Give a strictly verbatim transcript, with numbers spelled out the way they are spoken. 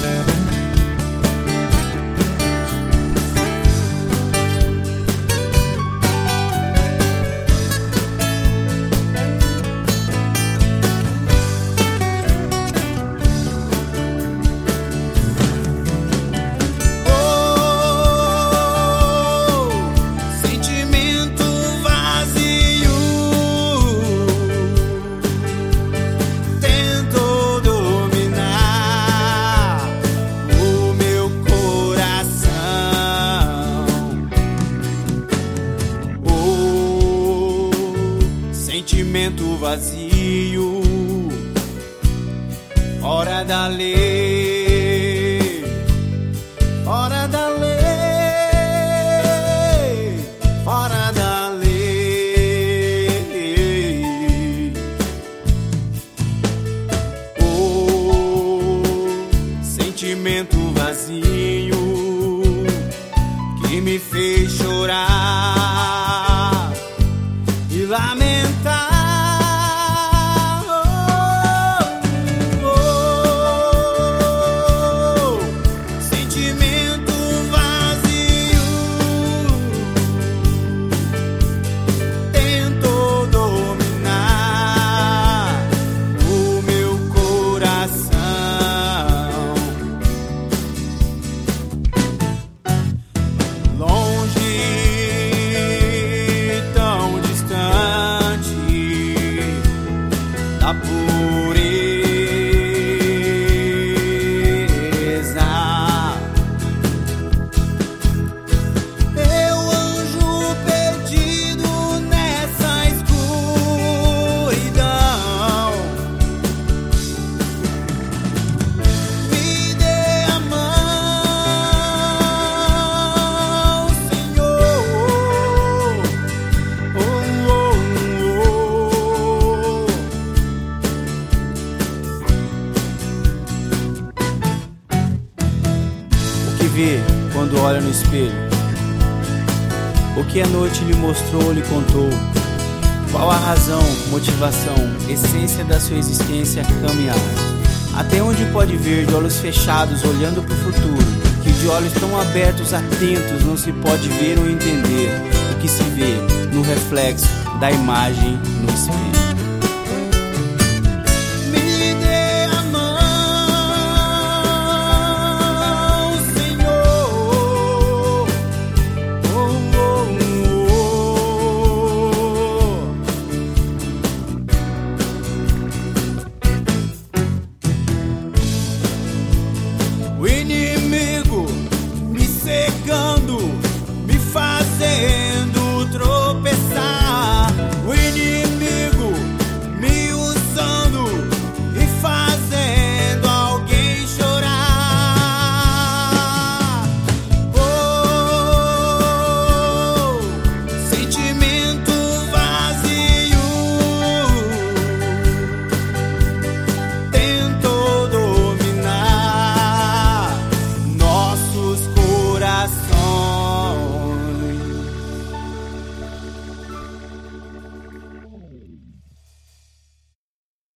Sentimento vazio, fora da lei, fora da lei, fora da lei. Oh, sentimento vazio que me fez chorar e lamentar. Oh, oh, oh, sentimento vazio tentou dominar o meu coração. Longe, tão distante da pureza, eu anjo perdido nessa escuridão. Me dê a mão, Senhor. Oh, oh, oh. O que vê quando olha no espelho? O que a noite lhe mostrou, lhe contou? Qual a razão, motivação, essência da sua existência caminhar? Até onde pode ver de olhos fechados olhando para o futuro, que de olhos tão abertos, atentos, não se pode ver ou entender o que se vê no reflexo da imagem no espelho?